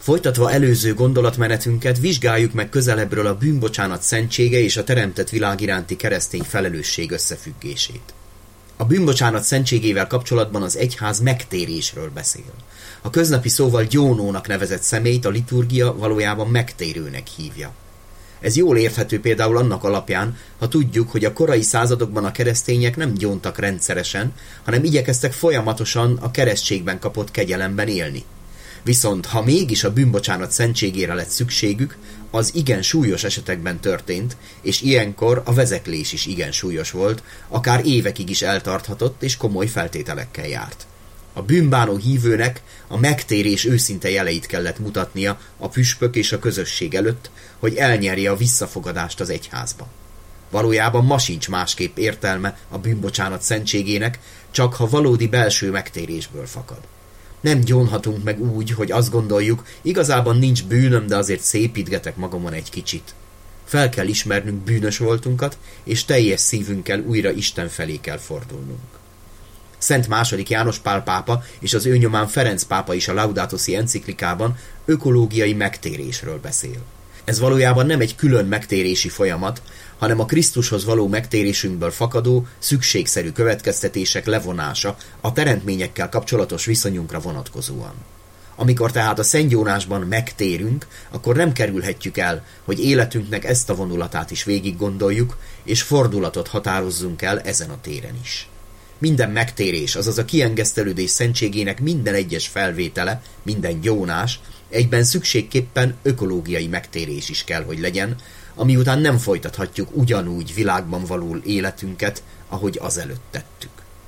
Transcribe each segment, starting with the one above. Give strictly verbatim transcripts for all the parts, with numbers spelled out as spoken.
Folytatva előző gondolatmenetünket, vizsgáljuk meg közelebbről a bűnbocsánat szentsége és a teremtett világ iránti keresztény felelősség összefüggését. A bűnbocsánat szentségével kapcsolatban az egyház megtérésről beszél. A köznapi szóval gyónónak nevezett személyt a liturgia valójában megtérőnek hívja. Ez jól érthető például annak alapján, ha tudjuk, hogy a korai századokban a keresztények nem gyóntak rendszeresen, hanem igyekeztek folyamatosan a keresztségben kapott kegyelemben élni. Viszont ha mégis a bűnbocsánat szentségére lett szükségük, az igen súlyos esetekben történt, és ilyenkor a vezeklés is igen súlyos volt, akár évekig is eltarthatott és komoly feltételekkel járt. A bűnbánó hívőnek a megtérés őszinte jeleit kellett mutatnia a püspök és a közösség előtt, hogy elnyerje a visszafogadást az egyházba. Valójában ma sincs másképp értelme a bűnbocsánat szentségének, csak ha valódi belső megtérésből fakad. Nem gyónhatunk meg úgy, hogy azt gondoljuk, igazában nincs bűnöm, de azért szépítgetek magamon egy kicsit. Fel kell ismernünk bűnös voltunkat, és teljes szívünkkel újra Isten felé kell fordulnunk. Szent második János Pál pápa és az ő nyomán Ferenc pápa is a Laudato Si enciklikában ökológiai megtérésről beszél. Ez valójában nem egy külön megtérési folyamat, hanem a Krisztushoz való megtérésünkből fakadó, szükségszerű következtetések levonása a teremtményekkel kapcsolatos viszonyunkra vonatkozóan. Amikor tehát a szentgyónásban megtérünk, akkor nem kerülhetjük el, hogy életünknek ezt a vonulatát is végig gondoljuk, és fordulatot határozzunk el ezen a téren is. Minden megtérés, azaz a kiengesztelődés szentségének minden egyes felvétele, minden gyónás, egyben szükségképpen ökológiai megtérés is kell, hogy legyen, ami után nem folytathatjuk ugyanúgy világban való életünket, ahogy azelőtt tettük.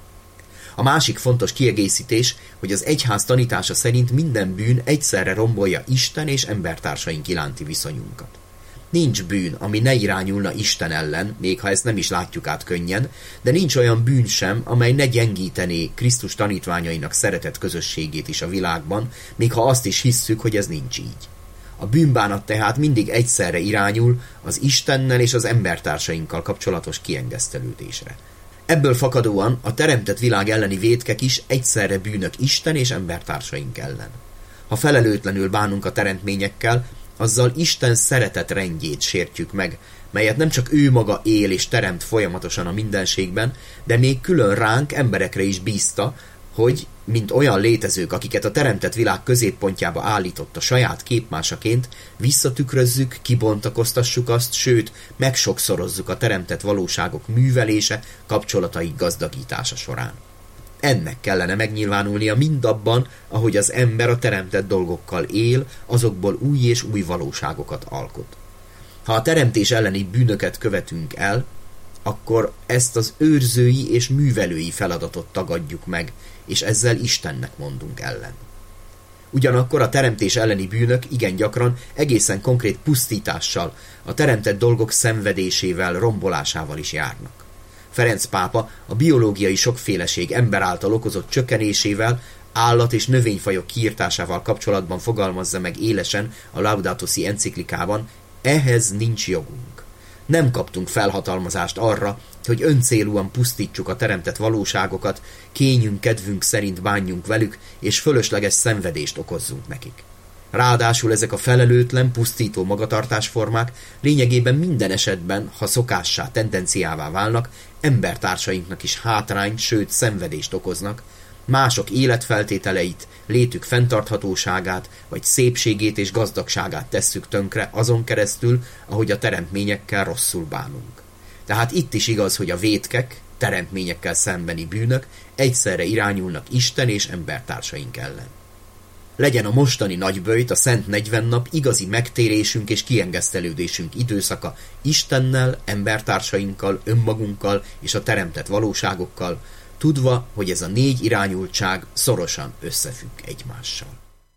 A másik fontos kiegészítés, hogy az egyház tanítása szerint minden bűn egyszerre rombolja Isten és embertársaink iránti viszonyunkat. Nincs bűn, ami ne irányulna Isten ellen, még ha ezt nem is látjuk át könnyen, de nincs olyan bűn sem, amely ne gyengítené Krisztus tanítványainak szeretett közösségét is a világban, még ha azt is hisszük, hogy ez nincs így. A bűnbánat tehát mindig egyszerre irányul az Istennel és az embertársainkkal kapcsolatos kiengesztelődésre. Ebből fakadóan a teremtett világ elleni vétkek is egyszerre bűnök Isten és embertársaink ellen. Ha felelőtlenül bánunk a teremtményekkel, azzal Isten szeretet rendjét sértjük meg, melyet nem csak ő maga él és teremt folyamatosan a mindenségben, de még külön ránk, emberekre is bízta, hogy, mint olyan létezők, akiket a teremtett világ középpontjába állított a saját képmásaként, visszatükrözzük, kibontakoztassuk azt, sőt, megsokszorozzuk a teremtett valóságok művelése, kapcsolataik gazdagítása során. Ennek kellene megnyilvánulnia mindabban, ahogy az ember a teremtett dolgokkal él, azokból új és új valóságokat alkot. Ha a teremtés elleni bűnöket követünk el, akkor ezt az őrzői és művelői feladatot tagadjuk meg, és ezzel Istennek mondunk ellen. Ugyanakkor a teremtés elleni bűnök igen gyakran egészen konkrét pusztítással, a teremtett dolgok szenvedésével, rombolásával is járnak. Ferenc pápa a biológiai sokféleség ember által okozott csökkenésével, állat- és növényfajok kiirtásával kapcsolatban fogalmazza meg élesen a Laudato Si enciklikában, ehhez nincs jogunk. Nem kaptunk felhatalmazást arra, hogy öncélúan pusztítsuk a teremtett valóságokat, kényünk, kedvünk szerint bánjunk velük, és fölösleges szenvedést okozzunk nekik. Ráadásul ezek a felelőtlen, pusztító magatartásformák lényegében minden esetben, ha szokássá, tendenciává válnak, embertársainknak is hátrányt, sőt szenvedést okoznak, mások életfeltételeit, létük fenntarthatóságát, vagy szépségét és gazdagságát tesszük tönkre azon keresztül, ahogy a teremtményekkel rosszul bánunk. Tehát itt is igaz, hogy a vétkek, teremtményekkel szembeni bűnök egyszerre irányulnak Isten és embertársaink ellen. Legyen a mostani nagyböjt, a Szent negyven nap igazi megtérésünk és kiengesztelődésünk időszaka Istennel, embertársainkkal, önmagunkkal és a teremtett valóságokkal, tudva, hogy ez a négy irányultság szorosan összefügg egymással.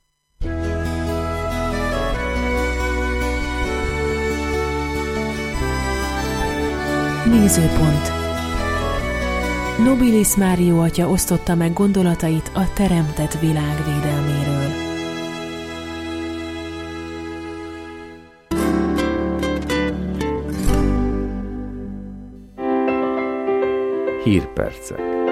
Nézőpont. Nobilis Mário atya osztotta meg gondolatait a teremtett világ védelméről. Hírpercek.